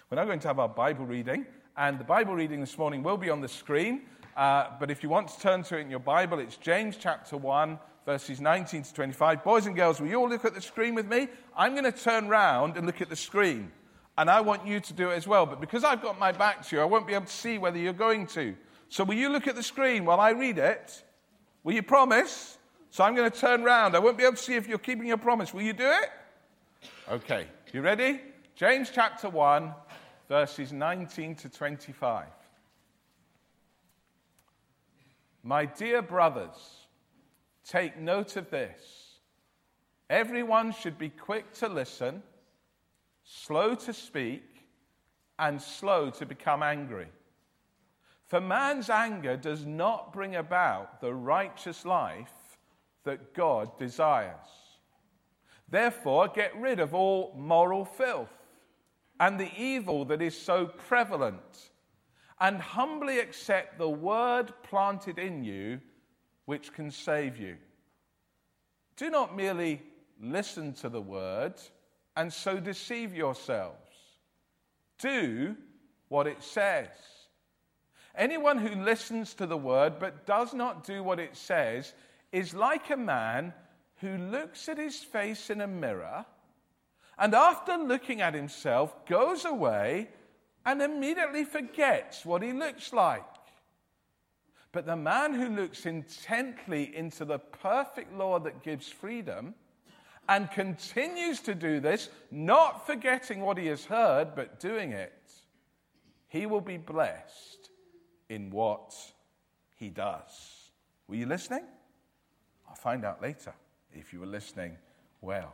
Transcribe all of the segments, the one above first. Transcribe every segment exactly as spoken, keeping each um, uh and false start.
We're now going to have our Bible reading, and the Bible reading this morning will be on the screen, uh, but if you want to turn to it in your Bible, it's James chapter one, verses nineteen to twenty-five. Boys and girls, will you all look at the screen with me? I'm going to turn round and look at the screen, and I want you to do it as well, but because I've got my back to you, I won't be able to see whether you're going to. So will you look at the screen while I read it? Will you promise? So I'm going to turn round. I won't be able to see if you're keeping your promise. Will you do it? Okay. You ready? James chapter one, verses nineteen to twenty-five. My dear brothers, take note of this. Everyone should be quick to listen, slow to speak, and slow to become angry. For man's anger does not bring about the righteous life that God desires. Therefore, get rid of all moral filth and the evil that is so prevalent, and humbly accept the word planted in you, which can save you. Do not merely listen to the word and so deceive yourselves. Do what it says. Anyone who listens to the word but does not do what it says is like a man who looks at his face in a mirror and after looking at himself goes away and immediately forgets what he looks like. But the man who looks intently into the perfect law that gives freedom and continues to do this, not forgetting what he has heard but doing it, he will be blessed in what he does. Were you listening? I'll find out later if you were listening well.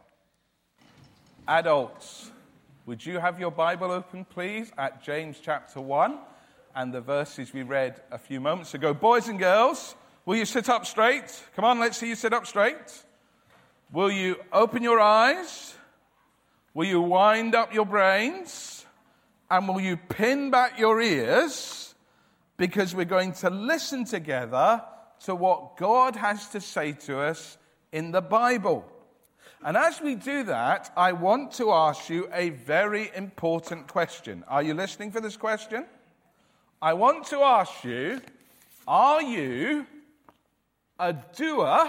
Adults, would you have your Bible open, please, at James chapter one and the verses we read a few moments ago. Boys and girls, will you sit up straight? Come on, let's see you sit up straight. Will you open your eyes? Will you wind up your brains? And will you pin back your ears? Because we're going to listen together to what God has to say to us in the Bible. And as we do that, I want to ask you a very important question. Are you listening for this question? I want to ask you, are you a doer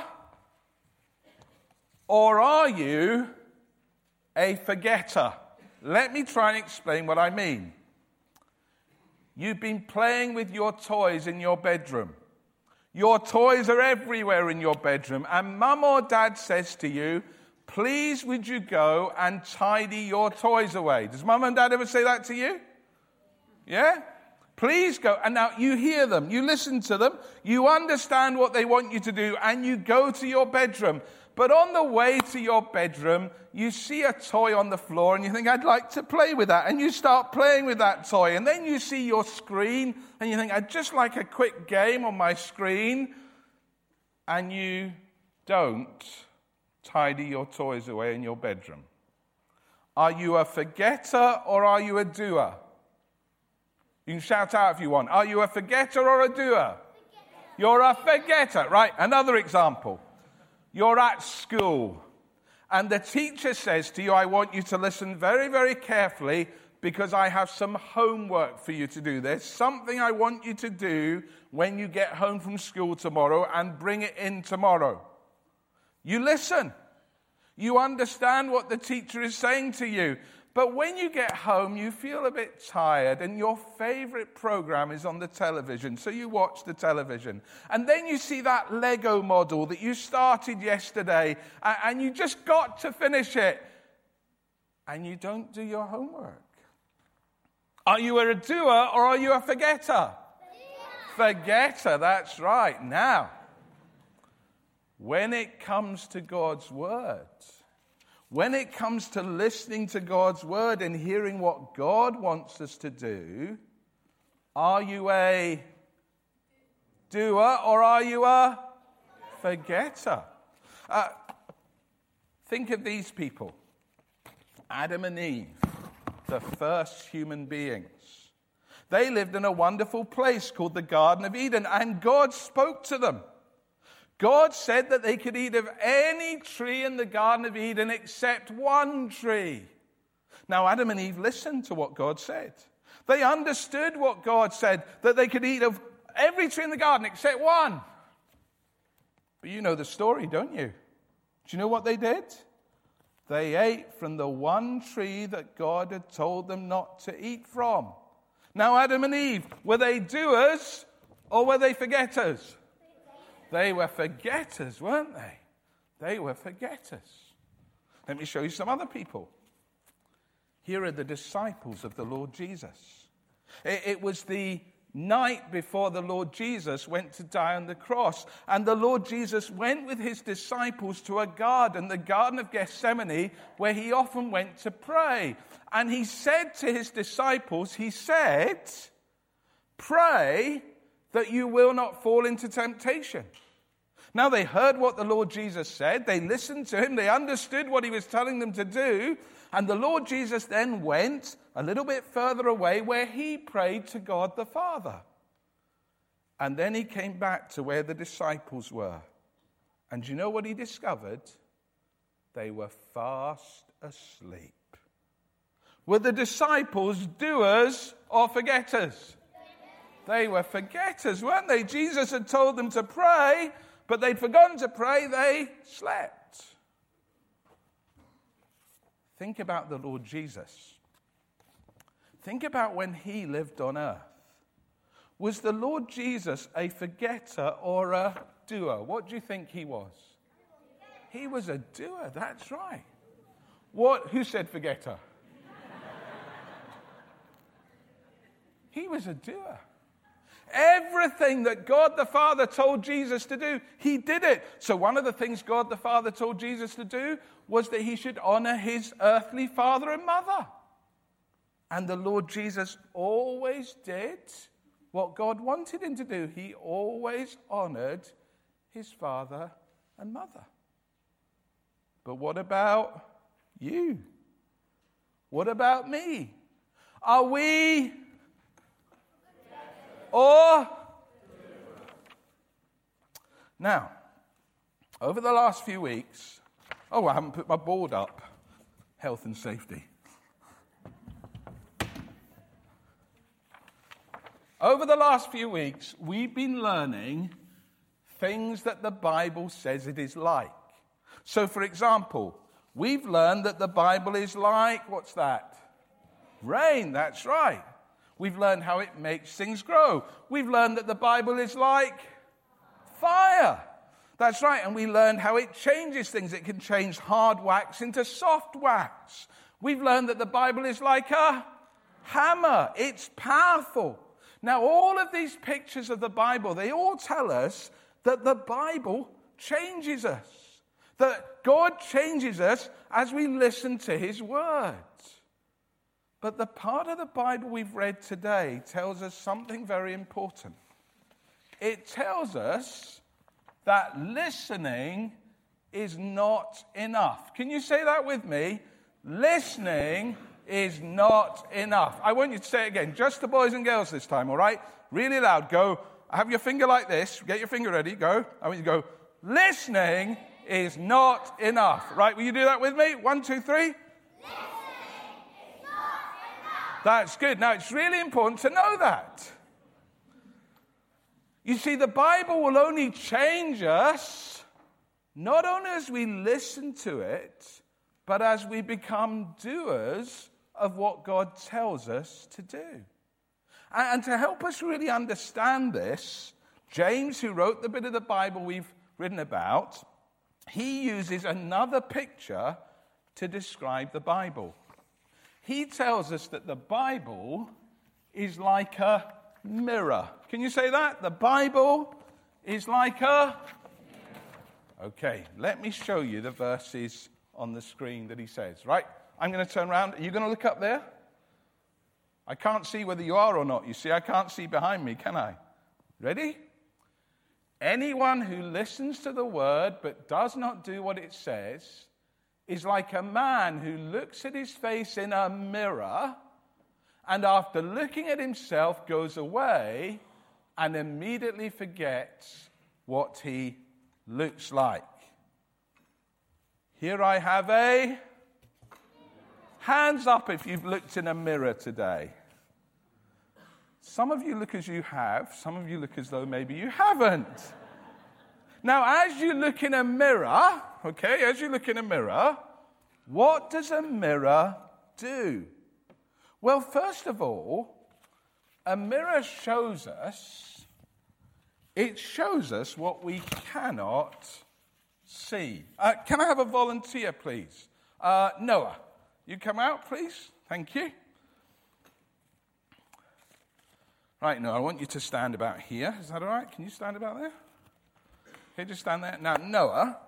or are you a forgetter? Let me try and explain what I mean. You've been playing with your toys in your bedroom. Your toys are everywhere in your bedroom. And mum or dad says to you, please would you go and tidy your toys away? Does mum and dad ever say that to you? Yeah? Please go. And now you hear them. You listen to them. You understand what they want you to do. And you go to your bedroom. But on the way to your bedroom, you see a toy on the floor and you think, I'd like to play with that. And you start playing with that toy. And then you see your screen and you think, I'd just like a quick game on my screen. And you don't tidy your toys away in your bedroom. Are you a forgetter or are you a doer? You can shout out if you want. Are you a forgetter or a doer? Forgetter. You're a forgetter. Right, another example. You're at school, and the teacher says to you, I want you to listen very, very carefully because I have some homework for you to do. There's something I want you to do when you get home from school tomorrow and bring it in tomorrow. You listen. You understand what the teacher is saying to you. But when you get home, you feel a bit tired and your favorite program is on the television. So you watch the television. And then you see that Lego model that you started yesterday and you just got to finish it. And you don't do your homework. Are you a doer or are you a forgetter? Yeah. Forgetter, that's right. Now, when it comes to God's word, when it comes to listening to God's word and hearing what God wants us to do, are you a doer or are you a forgetter? Uh, think of these people. Adam and Eve, the first human beings. They lived in a wonderful place called the Garden of Eden, and God spoke to them. God said that they could eat of any tree in the Garden of Eden except one tree. Now, Adam and Eve listened to what God said. They understood what God said, that they could eat of every tree in the garden except one. But you know the story, don't you? Do you know what they did? They ate from the one tree that God had told them not to eat from. Now, Adam and Eve, were they doers or were they forgetters? They were forgetters, weren't they? They were forgetters. Let me show you some other people. Here are the disciples of the Lord Jesus. It, it was the night before the Lord Jesus went to die on the cross. And the Lord Jesus went with his disciples to a garden, the Garden of Gethsemane, where he often went to pray. And he said to his disciples, he said, pray that you will not fall into temptation. Now they heard what the Lord Jesus said. They listened to him. They understood what he was telling them to do. And the Lord Jesus then went a little bit further away where he prayed to God the Father. And then he came back to where the disciples were. And you know what he discovered? They were fast asleep. Were the disciples doers or forgetters? They were forgetters, weren't they? Jesus had told them to pray, but they'd forgotten to pray. They slept. Think about the Lord Jesus. Think about when he lived on earth. Was the Lord Jesus a forgetter or a doer? What do you think he was? He was a doer, that's right. What? Who said forgetter? He was a doer. Everything that God the Father told Jesus to do, he did it. So one of the things God the Father told Jesus to do was that he should honor his earthly father and mother. And the Lord Jesus always did what God wanted him to do. He always honored his father and mother. But what about you? What about me? Are we or? Now, over the last few weeks, oh, I haven't put my board up. Health and safety. Over the last few weeks, we've been learning things that the Bible says it is like. So, for example, we've learned that the Bible is like, what's that? Rain, that's right. We've learned how it makes things grow. We've learned that the Bible is like fire. That's right. And we learned how it changes things. It can change hard wax into soft wax. We've learned that the Bible is like a hammer. It's powerful. Now, all of these pictures of the Bible, they all tell us that the Bible changes us. That God changes us as we listen to his words. But the part of the Bible we've read today tells us something very important. It tells us that listening is not enough. Can you say that with me? Listening is not enough. I want you to say it again, just the boys and girls this time, all right? Really loud. Go, have your finger like this. Get your finger ready. Go. I want you to go, listening is not enough. Right, will you do that with me? One, two, three. That's good. Now, it's really important to know that. You see, the Bible will only change us, not only as we listen to it, but as we become doers of what God tells us to do. And to help us really understand this, James, who wrote the bit of the Bible we've written about, he uses another picture to describe the Bible. He tells us that the Bible is like a mirror. Can you say that? The Bible is like a... Okay, let me show you the verses on the screen that he says. Right, I'm going to turn around. Are you going to look up there? I can't see whether you are or not. You see, I can't see behind me, can I? Ready? Anyone who listens to the word but does not do what it says is like a man who looks at his face in a mirror and after looking at himself goes away and immediately forgets what he looks like. Here I have a Hands up if you've looked in a mirror today. Some of you look as you have. Some of you look as though maybe you haven't. Now, as you look in a mirror, okay, as you look in a mirror, what does a mirror do? Well, first of all, a mirror shows us, it shows us what we cannot see. Uh, can I have a volunteer, please? Uh, Noah, you come out, please. Thank you. Right, Noah, I want you to stand about here. Is that all right? Can you stand about there? Okay, just stand there. Now, Noah,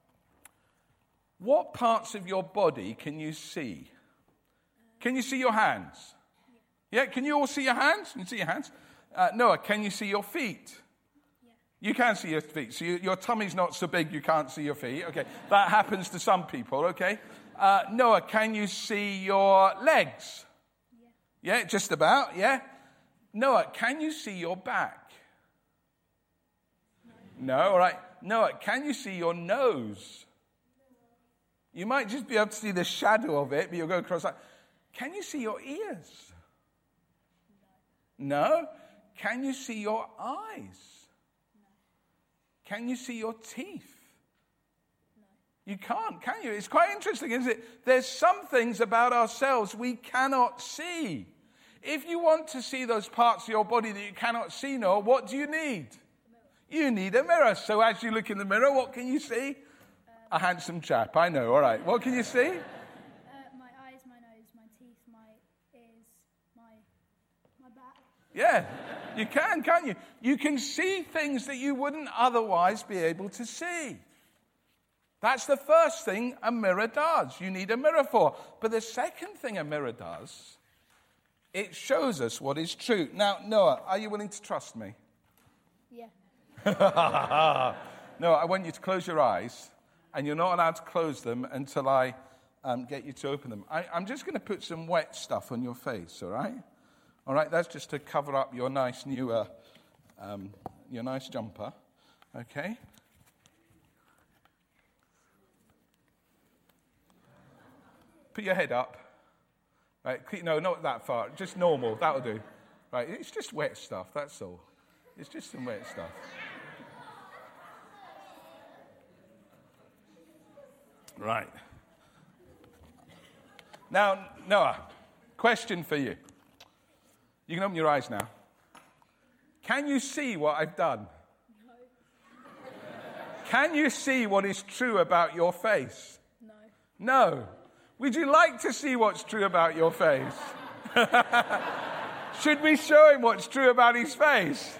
what parts of your body can you see? Can you see your hands? Yeah, can you all see your hands? Can you see your hands? Uh, Noah, can you see your feet? Yeah. You can see your feet. So you, your tummy's not so big you can't see your feet. Okay, that happens to some people, okay? Uh, Noah, can you see your legs? Yeah. Yeah, just about, yeah? Noah, can you see your back? No. No, all right. Noah, can you see your nose? You might just be able to see the shadow of it, but you'll go across that. Can you see your ears? No. No? Can you see your eyes? No. Can you see your teeth? No. You can't, can you? It's quite interesting, isn't it? There's some things about ourselves we cannot see. If you want to see those parts of your body that you cannot see, Noah, what do you need? You need a mirror. So as you look in the mirror, what can you see? Um, a handsome chap, I know. All right. What can you see? Uh, my eyes, my nose, my teeth, my ears, my my back. Yeah, you can, can't you? You can see things that you wouldn't otherwise be able to see. That's the first thing a mirror does. You need a mirror for. But the second thing a mirror does, it shows us what is true. Now, Noah, are you willing to trust me? Yeah. No, I want you to close your eyes, and you're not allowed to close them until I um, get you to open them. I, I'm just going to put some wet stuff on your face, all right? All right, that's just to cover up your nice new, uh, um, your nice jumper, okay? Put your head up. Right, no, not that far, just normal, that'll do. Right, it's just wet stuff, that's all. It's just some wet stuff. Right. Now, Noah, question for you. You can open your eyes now. Can you see what I've done? No. Can you see what is true about your face? No. No. Would you like to see what's true about your face? Should we show him what's true about his face?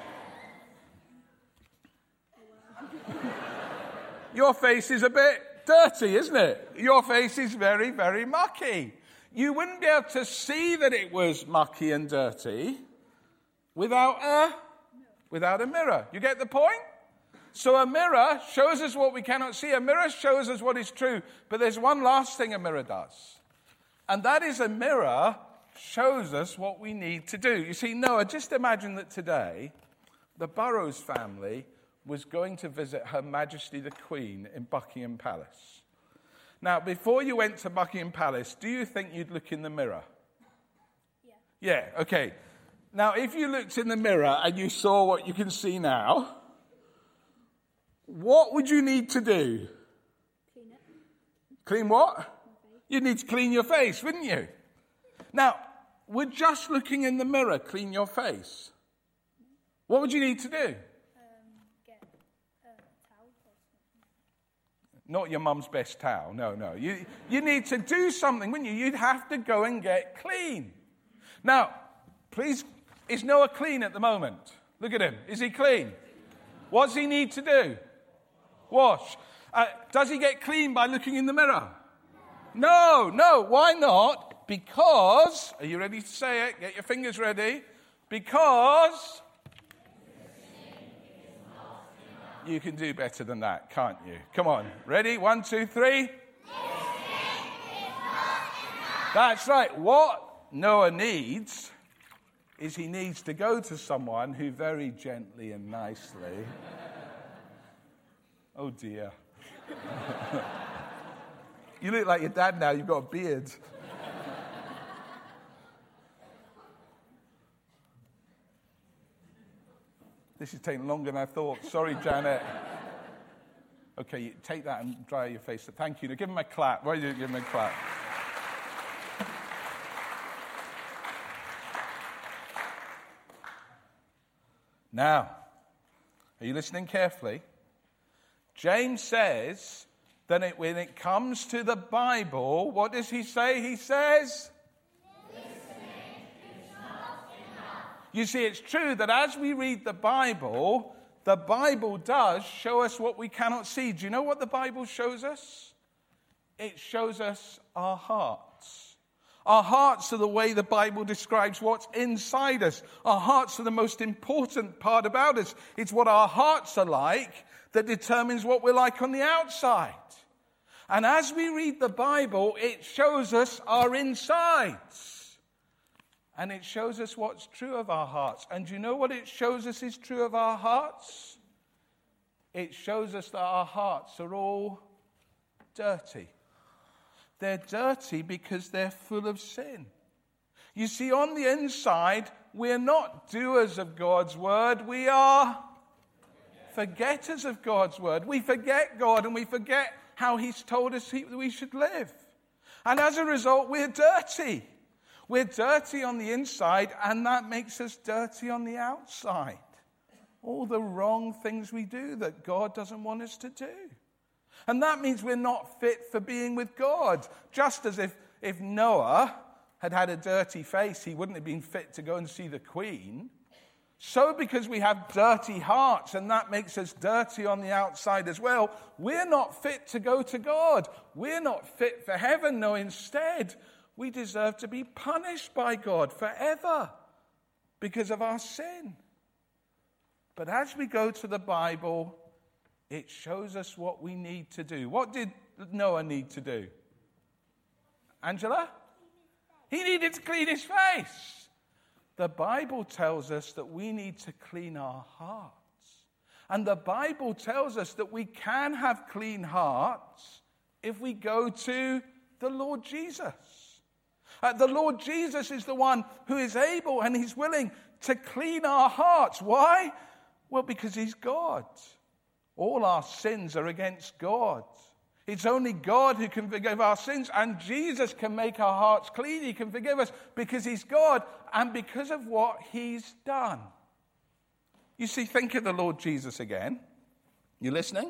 Your face is a bit dirty, isn't it? Your face is very, very mucky. You wouldn't be able to see that it was mucky and dirty without a, without a mirror. You get the point? So a mirror shows us what we cannot see. A mirror shows us what is true. But there's one last thing a mirror does. And that is a mirror shows us what we need to do. You see, Noah, just imagine that today the Burrows family was going to visit Her Majesty the Queen in Buckingham Palace. Now, before you went to Buckingham Palace, do you think you'd look in the mirror? Yeah. Yeah, okay. Now, if you looked in the mirror and you saw what you can see now, what would you need to do? Clean it. Clean what? You'd need to clean your face, wouldn't you? Now, would just looking in the mirror clean your face? What would you need to do? Not your mum's best towel. No, no. You, you need to do something, wouldn't you? You'd have to go and get clean. Now, please, is Noah clean at the moment? Look at him. Is he clean? What does he need to do? Wash. Uh, does he get clean by looking in the mirror? No, no. Why not? Because, are you ready to say it? Get your fingers ready. Because you can do better than that, can't you? Come on. Ready? One, two, three. That's right. What Noah needs is he needs to go to someone who very gently and nicely... Oh, dear. You look like your dad now. You've got a beard. This is taking longer than I thought. Sorry, Janet. Okay, you take that and dry your face. Thank you. Now give him a clap. Why don't you give him a clap? Now, are you listening carefully? James says that it, when it comes to the Bible, what does he say? He says, listening is not enough. You see, it's true that as we read the Bible, the Bible does show us what we cannot see. Do you know what the Bible shows us? It shows us our hearts. Our hearts are the way the Bible describes what's inside us. Our hearts are the most important part about us. It's what our hearts are like that determines what we're like on the outside. And as we read the Bible, it shows us our insides. And it shows us what's true of our hearts. And do you know what it shows us is true of our hearts? It shows us that our hearts are all dirty. They're dirty because they're full of sin. You see, on the inside, we're not doers of God's word. We are forgetters of God's word. We forget God and we forget how he's told us he, we should live. And as a result, we're dirty. We're dirty on the inside, and that makes us dirty on the outside. All the wrong things we do that God doesn't want us to do. And that means we're not fit for being with God. Just as if, if Noah had had a dirty face, he wouldn't have been fit to go and see the queen. So because we have dirty hearts, and that makes us dirty on the outside as well, we're not fit to go to God. We're not fit for heaven. No, instead, we deserve to be punished by God forever because of our sin. But as we go to the Bible, it shows us what we need to do. What did Noah need to do? Angela? He needed to clean his face. The Bible tells us that we need to clean our hearts. And the Bible tells us that we can have clean hearts if we go to the Lord Jesus. Uh, the Lord Jesus is the one who is able and he's willing to clean our hearts. Why? Well, because he's God. All our sins are against God. It's only God who can forgive our sins, and Jesus can make our hearts clean. He can forgive us because he's God and because of what he's done. You see, think of the Lord Jesus again. You listening?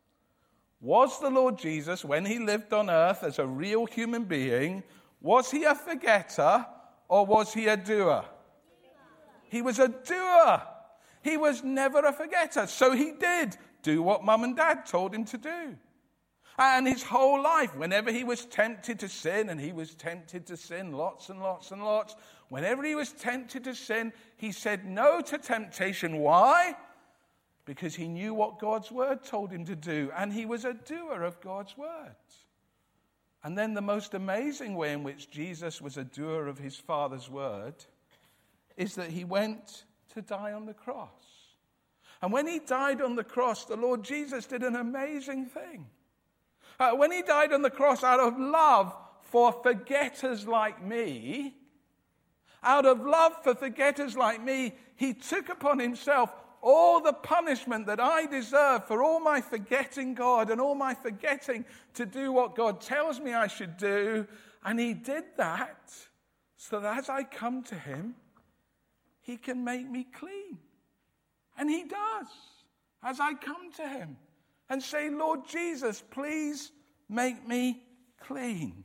Was the Lord Jesus, when he lived on earth as a real human being, was he a forgetter or was he a doer? He was a doer. He was never a forgetter. So he did do what mum and dad told him to do. And his whole life, whenever he was tempted to sin, and he was tempted to sin lots and lots and lots, whenever he was tempted to sin, he said no to temptation. Why? Because he knew what God's word told him to do, and he was a doer of God's word. And then the most amazing way in which Jesus was a doer of his Father's word is that he went to die on the cross. And when he died on the cross, the Lord Jesus did an amazing thing. Uh, when he died on the cross out of love for forgetters like me, out of love for forgetters like me, he took upon himself all the punishment that I deserve for all my forgetting God and all my forgetting to do what God tells me I should do. And he did that so that as I come to him, he can make me clean. And he does, as I come to him and say, Lord Jesus, please make me clean.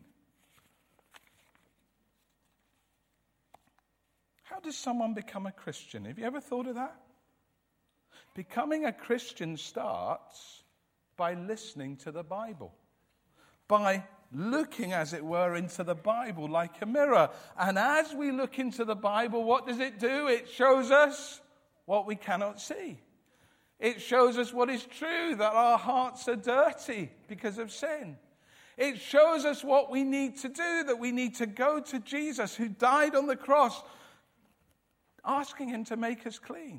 How does someone become a Christian? Have you ever thought of that? Becoming a Christian starts by listening to the Bible, by looking, as it were, into the Bible like a mirror. And as we look into the Bible, what does it do? It shows us what we cannot see. It shows us what is true, that our hearts are dirty because of sin. It shows us what we need to do, that we need to go to Jesus who died on the cross, asking him to make us clean.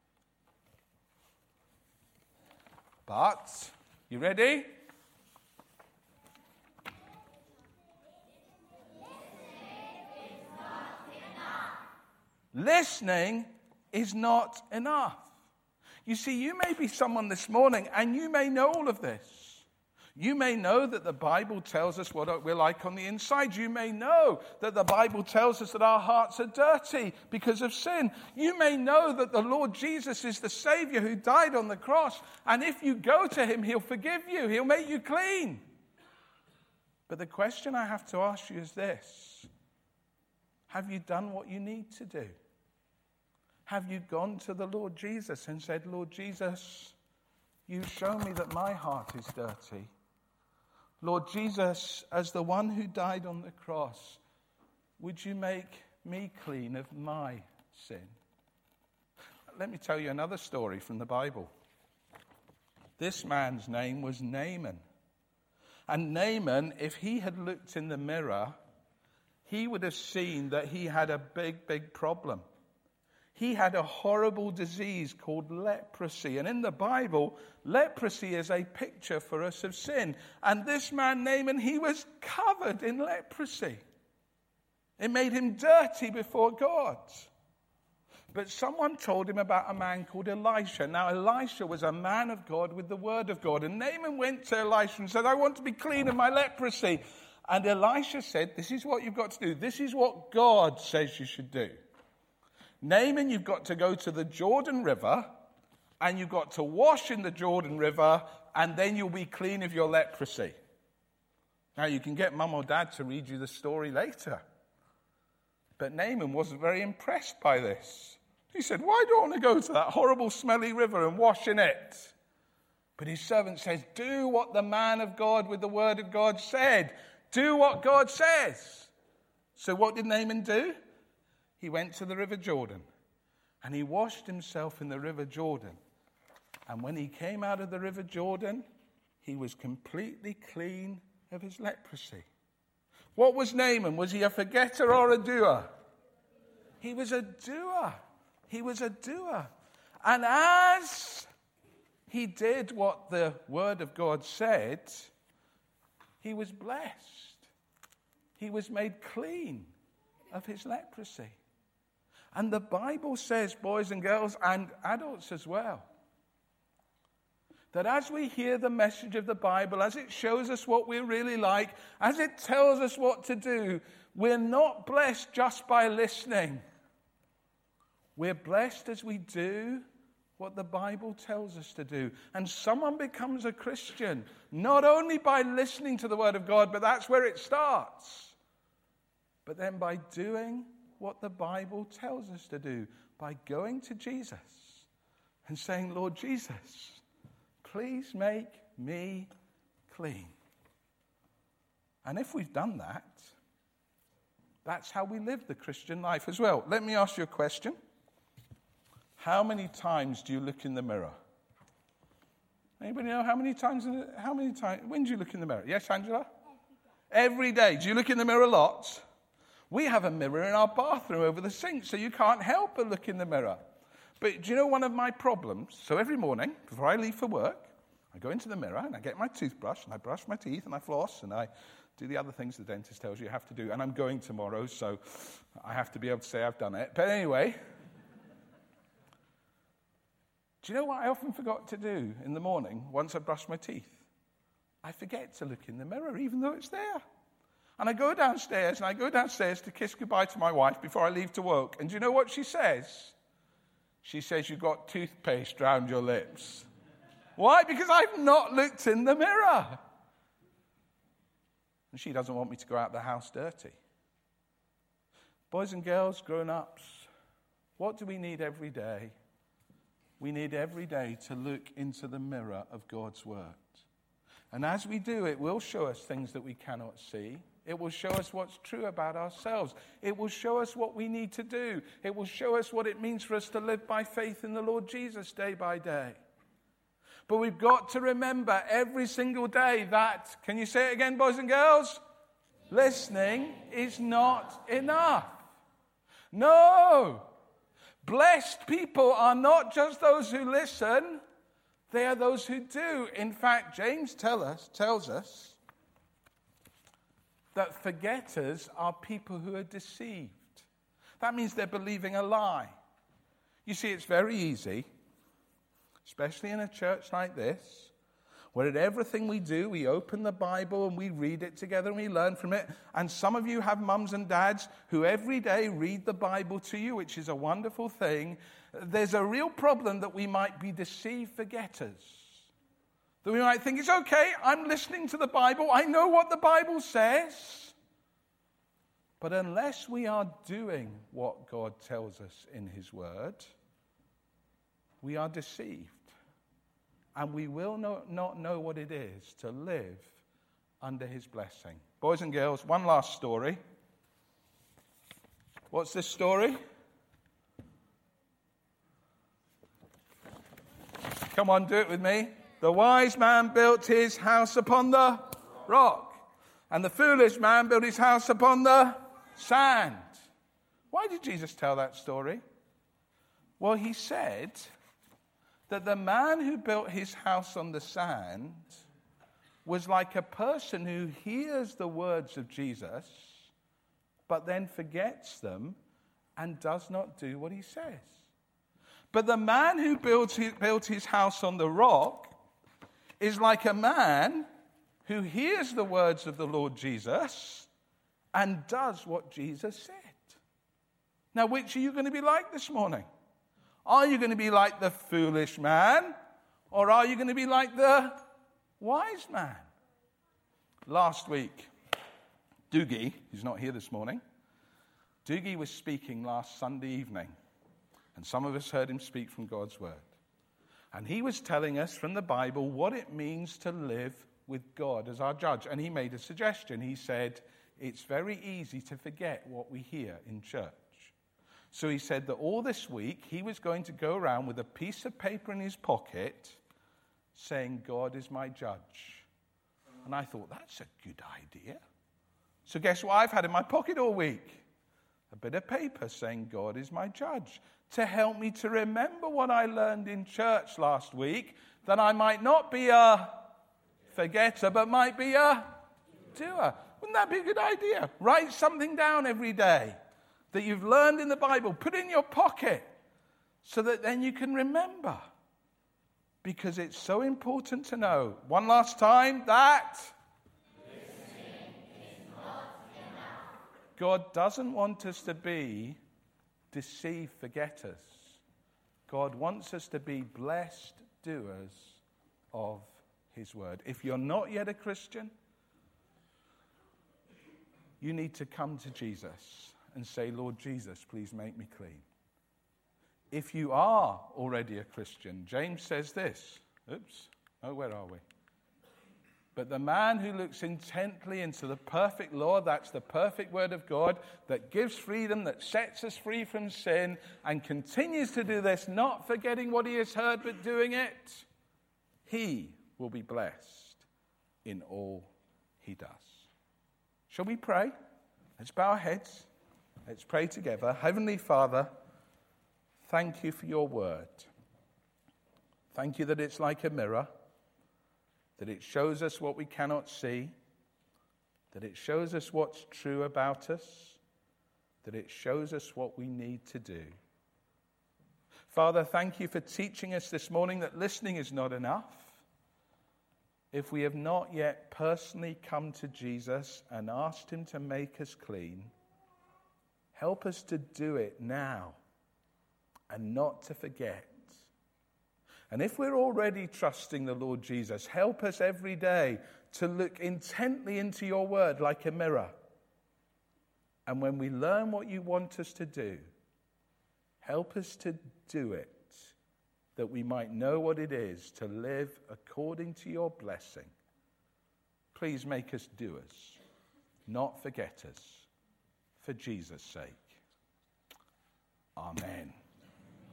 But, you ready? Listening is not enough. You see, you may be someone this morning and you may know all of this. You may know that the Bible tells us what we're like on the inside. You may know that the Bible tells us that our hearts are dirty because of sin. You may know that the Lord Jesus is the Savior who died on the cross. And if you go to him, he'll forgive you. He'll make you clean. But the question I have to ask you is this. Have you done what you need to do? Have you gone to the Lord Jesus and said, Lord Jesus, you show me that my heart is dirty. Lord Jesus, as the one who died on the cross, would you make me clean of my sin? Let me tell you another story from the Bible. This man's name was Naaman. And Naaman, if he had looked in the mirror, he would have seen that he had a big, big problem. He had a horrible disease called leprosy. And in the Bible, leprosy is a picture for us of sin. And this man, Naaman, he was covered in leprosy. It made him dirty before God. But someone told him about a man called Elisha. Now, Elisha was a man of God with the word of God. And Naaman went to Elisha and said, I want to be clean of my leprosy. And Elisha said, this is what you've got to do. This is what God says you should do. Naaman, you've got to go to the Jordan River, and you've got to wash in the Jordan River, and then you'll be clean of your leprosy. Now, you can get mum or dad to read you the story later. But Naaman wasn't very impressed by this. He said, why do I want to go to that horrible, smelly river and wash in it? But his servant says, do what the man of God with the word of God said. Do what God says. So what did Naaman do? He went to the river Jordan, and he washed himself in the river Jordan. And when he came out of the river Jordan, he was completely clean of his leprosy. What was Naaman? Was he a forgetter or a doer? He was a doer. He was a doer. And as he did what the word of God said, he was blessed. He was made clean of his leprosy. And the Bible says, boys and girls, and adults as well, that as we hear the message of the Bible, as it shows us what we're really like, as it tells us what to do, we're not blessed just by listening. We're blessed as we do what the Bible tells us to do. And someone becomes a Christian not only by listening to the Word of God, but that's where it starts, but then by doing what the Bible tells us to do, by going to Jesus and saying, Lord Jesus, please make me clean. And if we've done that, that's how we live the Christian life as well. Let me ask you a question. How many times do you look in the mirror? Anybody know how many times? In the, how many times? When do you look in the mirror? Yes, Angela? Every day. Every day. Do you look in the mirror a lot? We have a mirror in our bathroom over the sink, so you can't help but look in the mirror. But do you know one of my problems? So every morning, before I leave for work, I go into the mirror and I get my toothbrush and I brush my teeth and I floss and I do the other things the dentist tells you you have to do. And I'm going tomorrow, so I have to be able to say I've done it. But anyway, do you know what I often forgot to do in the morning once I brush my teeth? I forget to look in the mirror, even though it's there. And I go downstairs, and I go downstairs to kiss goodbye to my wife before I leave to work. And do you know what she says? She says, you've got toothpaste around your lips. Why? Because I've not looked in the mirror. And she doesn't want me to go out the house dirty. Boys and girls, grown-ups, what do we need every day? We need every day to look into the mirror of God's Word. And as we do, it will show us things that we cannot see. It will show us what's true about ourselves. It will show us what we need to do. It will show us what it means for us to live by faith in the Lord Jesus day by day. But we've got to remember every single day that, can you say it again, boys and girls? Listening is not enough. No. Blessed people are not just those who listen, they are those who do. In fact, James tell us, tells us that forgetters are people who are deceived. That means they're believing a lie. You see, it's very easy especially in a church like this, where at everything we do, we open the Bible and we read it together and we learn from it. And some of you have mums and dads who every day read the Bible to you, which is a wonderful thing. There's a real problem that we might be deceived forgetters. That we might think, it's okay, I'm listening to the Bible, I know what the Bible says. But unless we are doing what God tells us in his word, we are deceived. And we will not, not know what it is to live under his blessing. Boys and girls, one last story. What's this story? Come on, do it with me. The wise man built his house upon the rock, and the foolish man built his house upon the sand. Why did Jesus tell that story? Well, he said that the man who built his house on the sand was like a person who hears the words of Jesus, but then forgets them and does not do what he says. But the man who built his, built his house on the rock is like a man who hears the words of the Lord Jesus and does what Jesus said. Now, which are you going to be like this morning? Are you going to be like the foolish man, or are you going to be like the wise man? Last week, Doogie, who's not here this morning, Doogie was speaking last Sunday evening, and some of us heard him speak from God's word. And he was telling us from the Bible what it means to live with God as our judge. And he made a suggestion. He said, it's very easy to forget what we hear in church. So he said that all this week he was going to go around with a piece of paper in his pocket saying, God is my judge. And I thought, that's a good idea. So guess what I've had in my pocket all week? A bit of paper saying, God is my judge, to help me to remember what I learned in church last week, that I might not be a forgetter, but might be a doer. Wouldn't that be a good idea? Write something down every day that you've learned in the Bible. Put it in your pocket so that then you can remember. Because it's so important to know, one last time, that God doesn't want us to be deceived forgetters. God wants us to be blessed doers of his word. If you're not yet a Christian, you need to come to Jesus and say, Lord Jesus, please make me clean. If you are already a Christian, James says this. Oops. Oh, where are we? But the man who looks intently into the perfect law, that's the perfect word of God, that gives freedom, that sets us free from sin, and continues to do this, not forgetting what he has heard, but doing it, he will be blessed in all he does. Shall we pray? Let's bow our heads. Let's pray together. Heavenly Father, thank you for your word. Thank you that it's like a mirror, that it shows us what we cannot see, that it shows us what's true about us, that it shows us what we need to do. Father, thank you for teaching us this morning that listening is not enough. If we have not yet personally come to Jesus and asked him to make us clean, help us to do it now and not to forget. And if we're already trusting the Lord Jesus, help us every day to look intently into your word like a mirror. And when we learn what you want us to do, help us to do it, that we might know what it is to live according to your blessing. Please make us doers, not forgetters, for Jesus' sake. Amen.